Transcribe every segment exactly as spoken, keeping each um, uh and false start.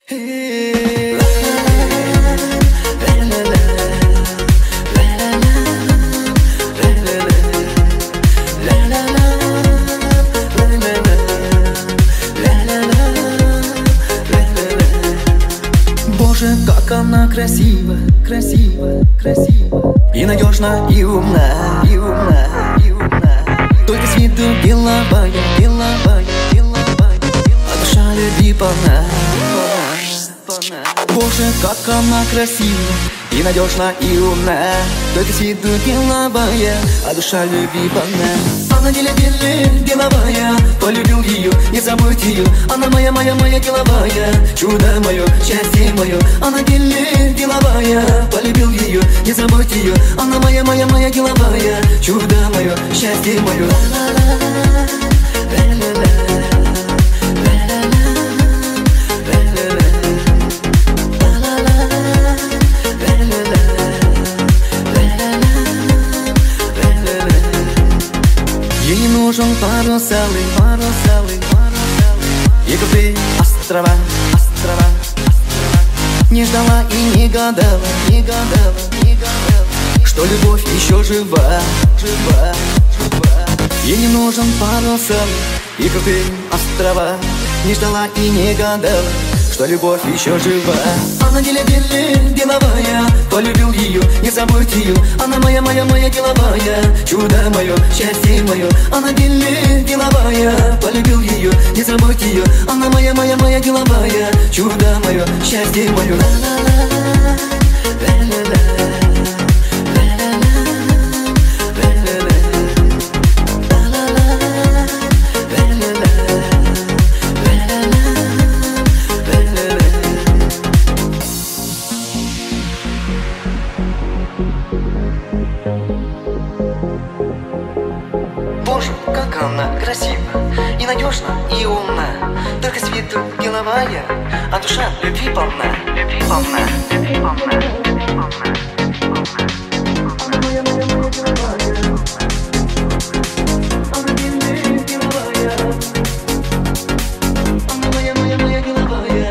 Боже, как она красива, красива, красива, и надежна, и умна, и умна, и умна. Только с виду деловая, деловая, деловая, а душа любви полна. Боже, как она красива, и надежна, и умна. Только с виду деловая, а душа любви полна. Она деле деле деловая, полюбил ее, не забудь ее. Она моя, моя, моя деловая, чудо мое, счастье мое. Она деле деловая, полюбил ее, не забудь ее. Она моя, моя, моя деловая, чудо мое, счастье мое. Ей не нужен парус алый, парус алый, парус алый. И купи острова, острова, острова. Не ждала и не гадала, не гадала, не гадала, что любовь еще жива, жива, жива. Ей не нужен парус алый, и купи острова. Не ждала и не гадала, что любовь еще жива. Она деле-деле деловая, полюбил ее, не забудь ее. Она моя, моя, моя деловая, чудо мое, счастье мое. Она деле деловая, полюбил ее, не забудь ее. Она моя, моя, моя деловая, чудо мое, счастье мое. Боже, как она красива, и надежна, и умна. Только с виду деловая, а душа любви полна. Любви полна, любви полна, любви полна. Она моя, моя, моя деловая. Она деле деловая. Она моя, моя, моя деловая.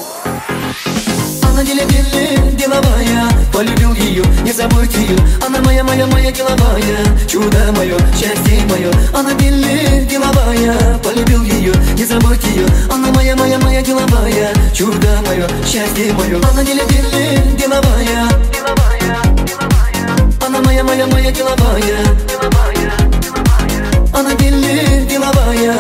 Она деле-деле деловая, полюбил ее, не забудь ее. Она моя, моя, моя деловая, чудо мое, счастье мое. Она деле деловая, полюбил ее, не забудь ее. Она моя, моя, моя деловая, чудо мое, счастье мое. Она деле-деле деловая, деловая, деловая. Она моя, моя, моя деловая, деловая, деловая. Она деле деловая,